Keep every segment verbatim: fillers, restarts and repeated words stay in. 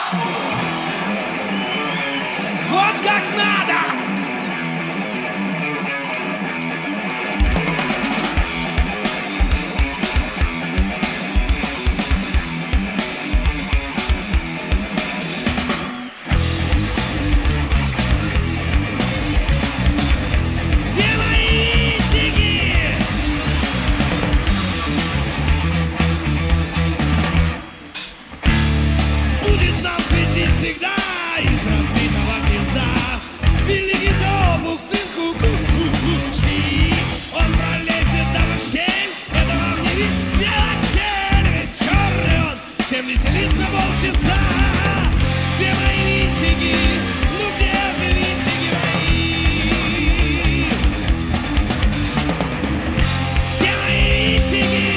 Вот как надо! Всегда из разбитого гнезда великий зовук сын кукушки. Он пролезет даже в щель, это вам не видно щель. Весь черный он, всем веселится полчаса. Где мои винтики? Ну где же винтики мои? Где мои винтики?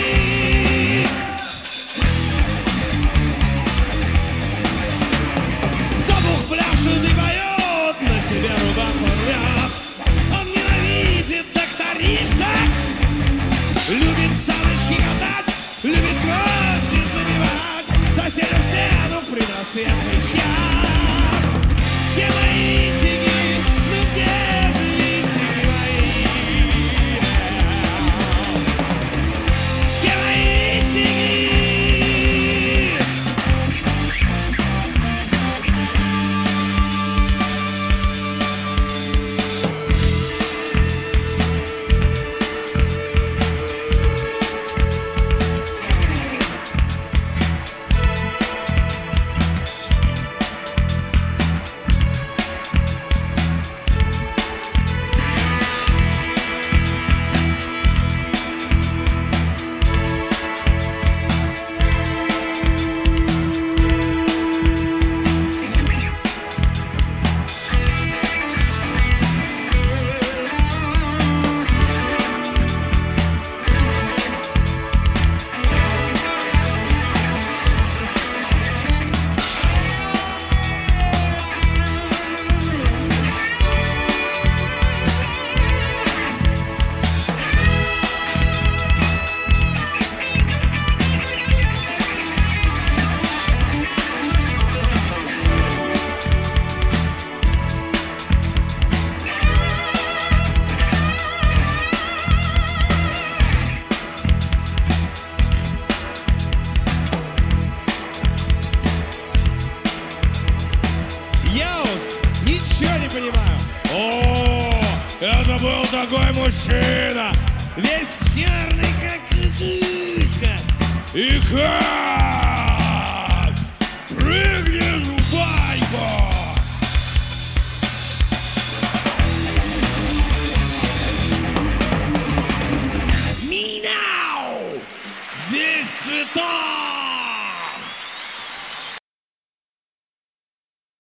Пляшет и поет, на себе рубаху рвет. Он ненавидит докторишек, любит саночки катать, любит гвозди забивать, соседям стену в предрассветный час. Где мои винтики? Ну где же винтики мои? Где мои винтики? Ничего не понимаю. О, это был такой мужчина, весь черный, как кукушка. И как прыгнет в баньку. Меня весь цветок.